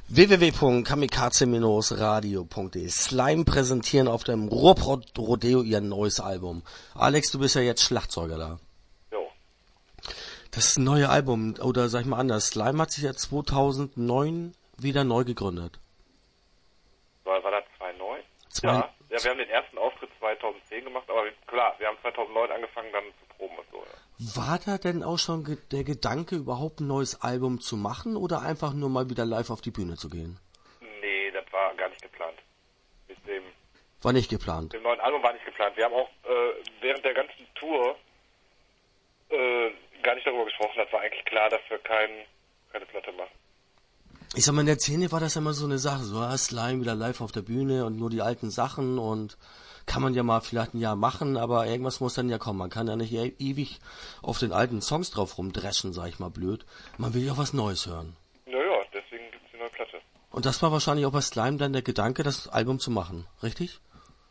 www.kamikaze-radio.de Slime präsentieren auf dem Ruhrpott Rodeo ihr neues Album. Alex, du bist ja jetzt Schlagzeuger da. Jo. Das neue Album, oder sag ich mal anders, Slime hat sich ja 2009 wieder neu gegründet. War das 2009? Ja, wir haben den ersten Auftritt 2010 gemacht, aber klar, wir haben 2009 angefangen dann zu proben und so. Ja. War da denn auch schon der Gedanke, überhaupt ein neues Album zu machen oder einfach nur mal wieder live auf die Bühne zu gehen? Nee, das war gar nicht geplant. War nicht geplant? Dem neuen Album war nicht geplant. Wir haben auch während der ganzen Tour gar nicht darüber gesprochen. Das war eigentlich klar, dass wir keine Platte machen. Ich sag mal, in der Szene war das immer so eine Sache, so Slime wieder live auf der Bühne und nur die alten Sachen und kann man ja mal vielleicht ein Jahr machen, aber irgendwas muss dann ja kommen. Man kann ja nicht ewig auf den alten Songs drauf rumdreschen, sag ich mal blöd. Man will ja auch was Neues hören. Naja, deswegen gibt's die neue Platte. Und das war wahrscheinlich auch bei Slime dann der Gedanke, das Album zu machen, richtig?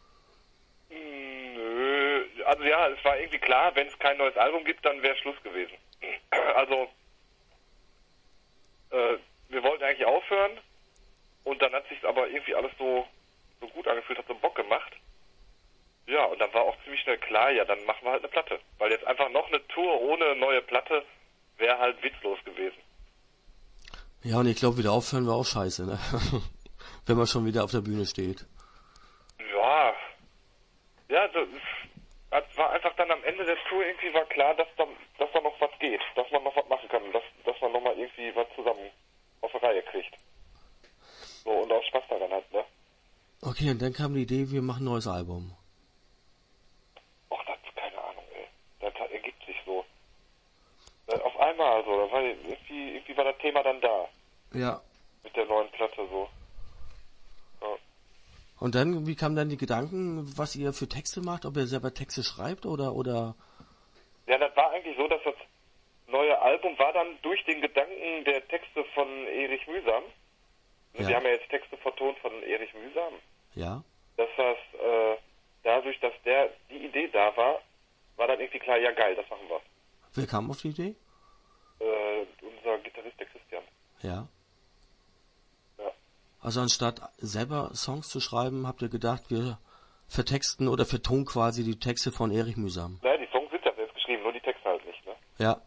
Nö, also ja, es war irgendwie klar, wenn es kein neues Album gibt, dann wäre Schluss gewesen. Also, wir wollten eigentlich aufhören und dann hat sich aber irgendwie alles so gut angefühlt, hat so Bock gemacht. Ja, und dann war auch ziemlich schnell klar, ja, dann machen wir halt eine Platte. Weil jetzt einfach noch eine Tour ohne neue Platte wäre halt witzlos gewesen. Ja, und ich glaube, wieder aufhören war auch scheiße, ne? Wenn man schon wieder auf der Bühne steht. Ja, das war einfach dann am Ende der Tour irgendwie war klar, dass da noch was geht, dass man noch was machen kann, dass man nochmal irgendwie was zusammen auf die Reihe kriegt. So, und auch Spaß daran hat, ne? Okay, und dann kam die Idee, wir machen ein neues Album. Och, das ist keine Ahnung, ey. Das ergibt sich so. Auf einmal so, da war irgendwie war das Thema dann da. Ja. Mit der neuen Platte so. Ja. Und dann, wie kamen dann die Gedanken, was ihr für Texte macht, ob ihr selber Texte schreibt oder? Ja, das war eigentlich so, dass das neue Album war dann durch den Gedanken der Texte von Erich Mühsam. Ja. Wir haben ja jetzt Texte vertont von Erich Mühsam. Ja. Dass das, dadurch, dass die Idee da war dann irgendwie klar, ja geil, das machen wir. Wer kam auf die Idee? Unser Gitarrist, der Christian. Ja. Ja. Also anstatt selber Songs zu schreiben, habt ihr gedacht, wir vertexten oder vertonen quasi die Texte von Erich Mühsam. Naja, die Songs sind ja selbst geschrieben, nur die Texte halt nicht, ne? Ja.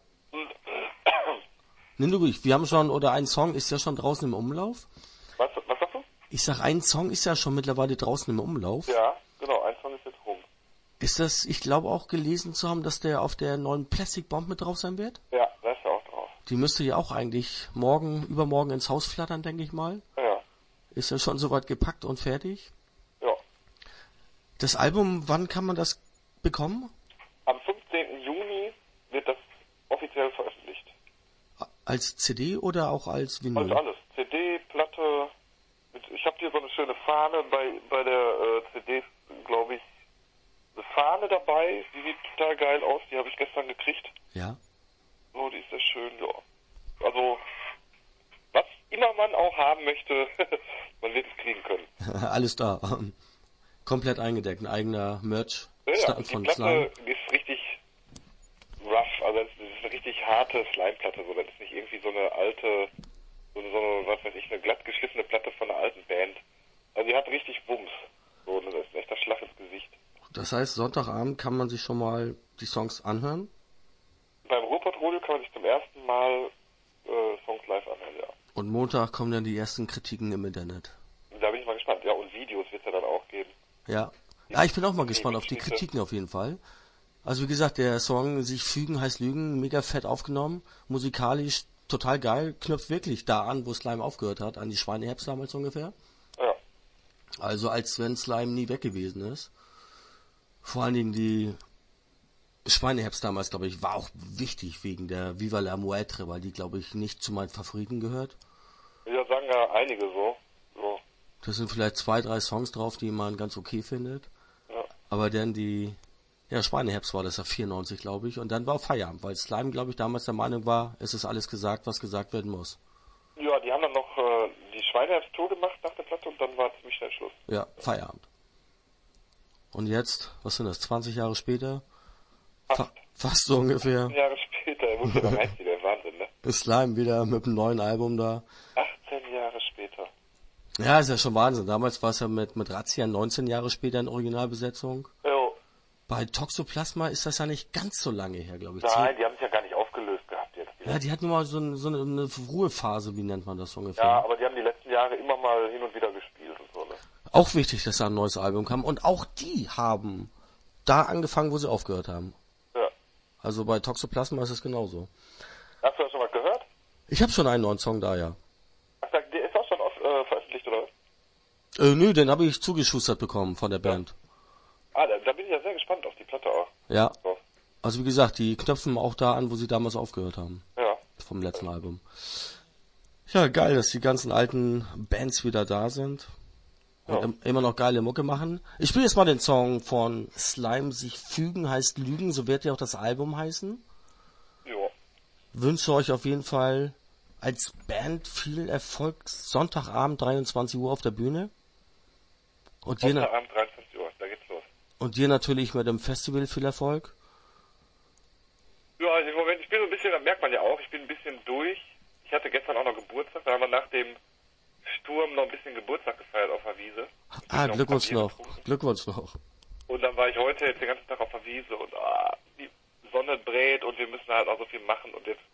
Nimm du ruhig, wir haben schon, oder ein Song ist ja schon draußen im Umlauf. Was sagst du? Ich sag, ein Song ist ja schon mittlerweile draußen im Umlauf. Ja, genau, ein Song ist jetzt rum. Ist das, ich glaube auch gelesen zu haben, dass der auf der neuen Plastic Bomb mit drauf sein wird? Ja, da ist er auch drauf. Die müsste ja auch eigentlich übermorgen ins Haus flattern, denke ich mal. Ja. Ist ja schon soweit gepackt und fertig. Ja. Das Album, wann kann man das bekommen? Am 15. Juni wird das offiziell veröffentlicht. Als CD oder auch als Vinyl? Also alles. CD, Platte. Ich habe hier so eine schöne Fahne bei der CD, glaube ich, eine Fahne dabei. Die sieht total geil aus. Die habe ich gestern gekriegt. Ja. So, die ist sehr schön, ja. Also, was immer man auch haben möchte, man wird es kriegen können. Alles da. Komplett eingedeckt. Ein eigener Merch Ja, die von Platte Slime. ist richtig rough. Also, es ist eine richtig harte Slime-Platte. So, das ist nicht irgendwie so eine alte, so eine, was weiß ich, eine glatt geschliffene Platte von einer alten Band. Also, die hat richtig Wumms. So, das ist echt ein Schlag ins Gesicht. Das heißt, Sonntagabend kann man sich schon mal die Songs anhören? Beim Ruhrpott-Rodeo kann man sich zum ersten Mal Songs live anhören, ja. Und Montag kommen dann die ersten Kritiken im Internet. Da bin ich mal gespannt. Ja, und Videos wird es ja dann auch geben. Ja. Ja, ich bin auch mal gespannt auf die Kritiken auf jeden Fall. Also wie gesagt, der Song Sich fügen heißt Lügen, mega fett aufgenommen, musikalisch total geil, knüpft wirklich da an, wo Slime aufgehört hat, an die Schweineherbst damals ungefähr. Ja. Also als wenn Slime nie weg gewesen ist. Vor allen Dingen die Schweineherbst damals, glaube ich, war auch wichtig wegen der Viva la Muerte, weil die, glaube ich, nicht zu meinen Favoriten gehört. Ja, sagen ja einige so. Das sind vielleicht 2, 3 Songs drauf, die man ganz okay findet. Ja. Aber dann Schweineherbst war das ja 94, glaube ich. Und dann war Feierabend, weil Slime, glaube ich, damals der Meinung war, es ist alles gesagt, was gesagt werden muss. Ja, die haben dann noch die Schweineherbst-Tour gemacht nach der Platte und dann war ziemlich schnell Schluss. Ja, Feierabend. Und jetzt, was sind das, 20 Jahre später? Fast so ungefähr. 18 Jahre später, er muss ja da reinziehen, der Wahnsinn, ne? Ist Slime wieder mit einem neuen Album da. 18 Jahre später. Ja, ist ja schon Wahnsinn. Damals war es ja mit Razzia 19 Jahre später in Originalbesetzung. Jo. Bei Toxoplasma ist das ja nicht ganz so lange her, glaube ich. Nein, die haben sich ja gar nicht aufgelöst gehabt jetzt. Ja, die hatten nur mal so eine Ruhephase, wie nennt man das ungefähr? Ja, aber die haben die letzten Jahre immer mal hin und wieder gespielt und so, ne? Auch wichtig, dass da ein neues Album kam. Und auch die haben da angefangen, wo sie aufgehört haben. Ja. Also bei Toxoplasma ist es genauso. Hast du das schon mal gehört? Ich habe schon einen neuen Song da, ja. Ach, der ist auch schon veröffentlicht, oder? Nö, den habe ich zugeschustert bekommen von der Band. Ah, da bin ich ja sehr gespannt auf die Platte auch. Ja. So. Also wie gesagt, die knöpfen auch da an, wo sie damals aufgehört haben. Ja. Vom letzten Album. Ja, geil, dass die ganzen alten Bands wieder da sind. Und immer noch geile Mucke machen. Ich spiele jetzt mal den Song von Slime, sich fügen heißt Lügen, so wird ja auch das Album heißen. Jo. Wünsche euch auf jeden Fall als Band viel Erfolg. Sonntagabend 23 Uhr auf der Bühne. Und dir, Sonntagabend 23 Uhr, da geht's los. und dir natürlich mit dem Festival viel Erfolg. Ja, also im Moment, ich bin so ein bisschen, das merkt man ja auch, ich bin ein bisschen durch. Ich hatte gestern auch noch Geburtstag, da haben wir nach dem Sturm noch ein bisschen Geburtstag gefeiert auf der Wiese. Ah, noch Glückwunsch Bier noch. getrunken. Glückwunsch noch. Und dann war ich heute jetzt den ganzen Tag auf der Wiese und die Sonne brät und wir müssen halt auch so viel machen und jetzt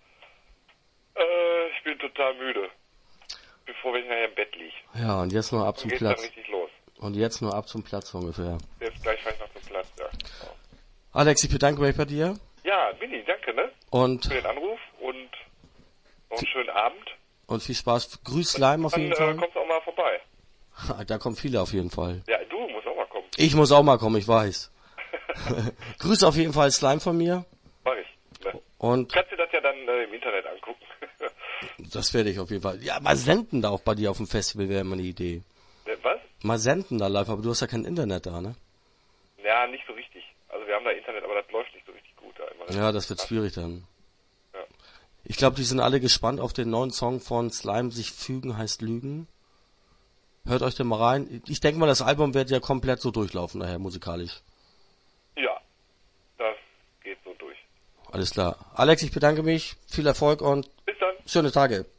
ich bin total müde. Bevor ich nachher im Bett liege. Ja, und jetzt nur ab Dann zum geht's Platz. dann richtig los. Und jetzt nur ab zum Platz ungefähr. Jetzt gleich fahre ich noch zum Platz, ja. Genau. Alex, ich bedanke mich bei dir. Ja, Mini, danke, ne? Und Für den Anruf und noch einen schönen Abend. viel Spaß. Grüß Slime auf jeden Dann Fall. kommst du auch mal vorbei. Da kommen viele auf jeden Fall. Ja, du musst auch mal kommen. Ich muss auch mal kommen, ich weiß. Grüß auf jeden Fall Slime von mir. Mach ich. Ne? Und Kannst du das ja dann im Internet angucken. das werde ich auf jeden Fall. Ja, mal senden da auch bei dir auf dem Festival wäre immer eine Idee. Was? Mal senden da live, aber du hast ja kein Internet da, ne? Ja, nicht so richtig. Also wir haben da Internet, aber das läuft nicht so richtig gut da immer. Ja, das wird schwierig dann. Ja. Ich glaube, die sind alle gespannt auf den neuen Song von Slime, sich fügen heißt Lügen. Hört euch den mal rein. Ich denke mal, das Album wird ja komplett so durchlaufen nachher, musikalisch. Ja, das geht so durch. Alles klar. Alex, ich bedanke mich. Viel Erfolg und Bis dann. schöne Tage.